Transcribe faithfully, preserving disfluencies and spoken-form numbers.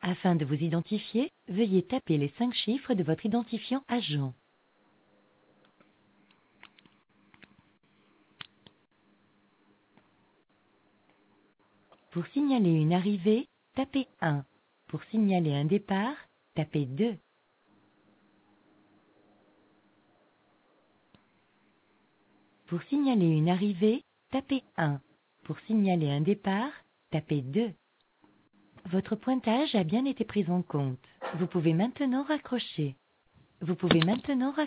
Afin de vous identifier, veuillez taper les cinq chiffres de votre identifiant agent. Pour signaler une arrivée, tapez un. Pour signaler un départ, tapez deux. Pour signaler une arrivée, tapez un. Pour signaler un départ, tapez deux. Votre pointage a bien été pris en compte. Vous pouvez maintenant raccrocher. Vous pouvez maintenant raccrocher.